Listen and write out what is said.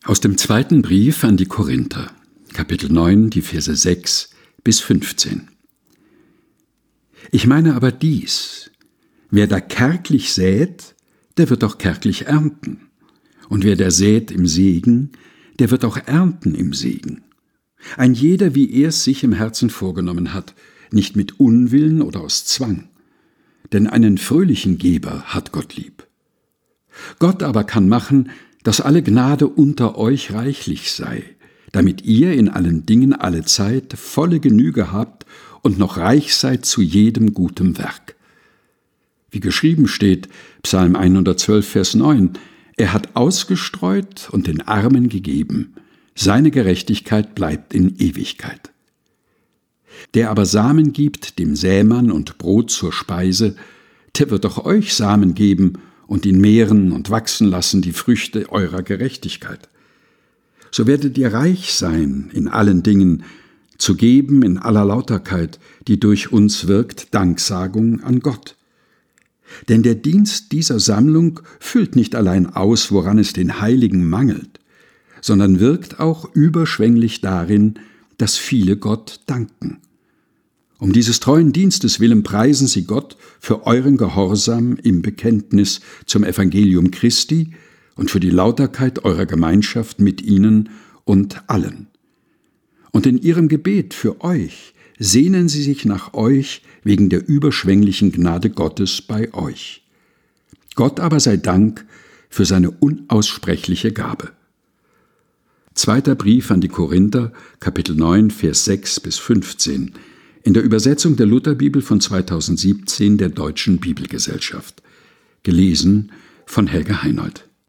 Aus dem zweiten Brief an die Korinther, Kapitel 9, die Verse 6 bis 15. Ich meine aber dies: Wer da kärglich sät, der wird auch kärglich ernten. Und wer da sät im Segen, der wird auch ernten im Segen. Ein jeder, wie er es sich im Herzen vorgenommen hat, nicht mit Unwillen oder aus Zwang. Denn einen fröhlichen Geber hat Gott lieb. Gott aber kann machen, dass alle Gnade unter euch reichlich sei, damit ihr in allen Dingen allezeit volle Genüge habt und noch reich seid zu jedem guten Werk. Wie geschrieben steht, Psalm 112, Vers 9, er hat ausgestreut und den Armen gegeben, seine Gerechtigkeit bleibt in Ewigkeit. Der aber Samen gibt dem Sämann und Brot zur Speise, der wird auch euch Samen geben und ihn mehren und wachsen lassen die Früchte eurer Gerechtigkeit. So werdet ihr reich sein in allen Dingen, zu geben in aller Lauterkeit, die durch uns wirkt, Danksagung an Gott. Denn der Dienst dieser Sammlung füllt nicht allein aus, woran es den Heiligen mangelt, sondern wirkt auch überschwänglich darin, dass viele Gott danken. Um dieses treuen Dienstes willen preisen sie Gott für euren Gehorsam im Bekenntnis zum Evangelium Christi und für die Lauterkeit eurer Gemeinschaft mit ihnen und allen. Und in ihrem Gebet für euch sehnen sie sich nach euch wegen der überschwänglichen Gnade Gottes bei euch. Gott aber sei Dank für seine unaussprechliche Gabe. Zweiter Brief an die Korinther, Kapitel 9, Vers 6 bis 15, in der Übersetzung der Lutherbibel von 2017 der Deutschen Bibelgesellschaft. Gelesen von Helga Heinold.